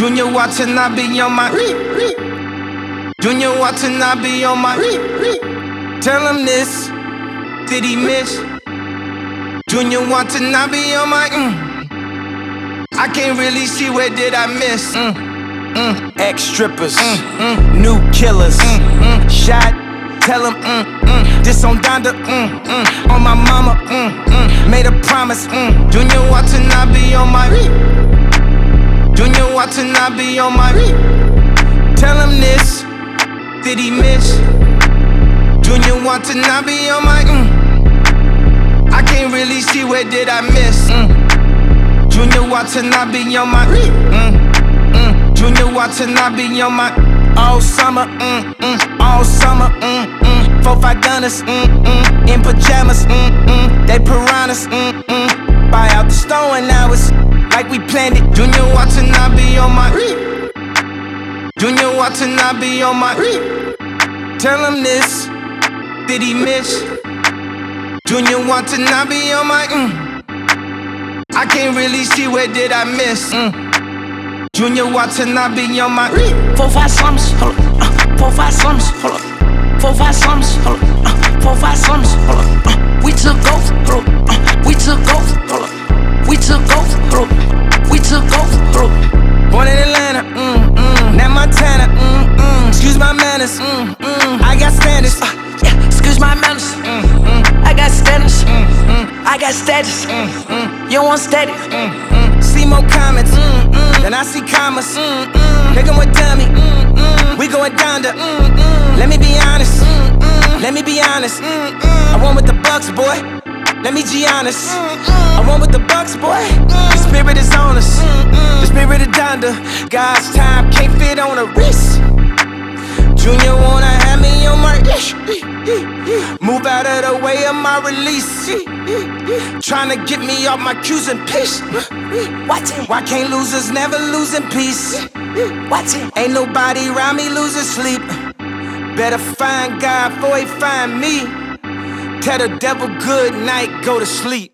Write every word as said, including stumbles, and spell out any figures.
Junior Watanabe on my Junior Watanabe on my Tell him this, did he miss? Junior Watanabe on my mm. I can't really see where did I miss. mm. Mm. Ex-strippers, mm. Mm. New killers, mm. Mm. Shot, tell him mm. Mm. This on Donda, mm. Mm. On my mama, mm. Mm. Made a promise, mm. Junior Watanabe on my Junior Watanabe on my Tell him this, did he miss? Junior Watanabe on my mm. I can't really see where did I miss. mm. Junior Watanabe on my mm. Mm. Junior Watanabe on my all summer, mm. Mm. All summer, mm. Mm. Four five gunners, mm. Mm. In pajamas, mm. Mm. They piranhas, mm. Mm. Buy out the store and now it's like we planned it. Junior Watanabe on my Junior Watanabe on my Tell him this, did he miss? Junior Watanabe on my mm. I can't really see where did I miss. mm. Junior Watanabe on my Four five slums, hold up. Uh, four five slums, hold up. Four five slums, hold up. Uh, four five slums, hold up. Uh, we took off, hold up. Uh, we took off, hold up. We took off, hold up. We took off, hold up. Born in Atlanta, mm, mm. Now Montana, mm, mm. Excuse my manners, mm, mm. I got standards, uh, yeah, excuse my manners, mm, mm. I got standards, mm, mm. I got status, mm, mm. You don't want steady, mm, mm. See more comments, mm, mm. Then I see commas, mm, mm. Nigga with dummy, mm, mm. We going down to, mm, mm. Let me be honest, mm, mm. Let me be honest, mm, mm. I won with the Bucks, boy. Let me be honest, mm, mm. I won with the Bucks, boy. mm. The spirit is on us, mm, mm. The spirit of Donda. God's time can't fit on a wrist. Junior wanna have me on my ish. Move out of the way of my release. Tryna get me off my cues and piss. Watch it. Why can't losers never lose in peace? Watch it. Ain't nobody around me losing sleep. Better find God before he find me. Tell the devil good night, go to sleep.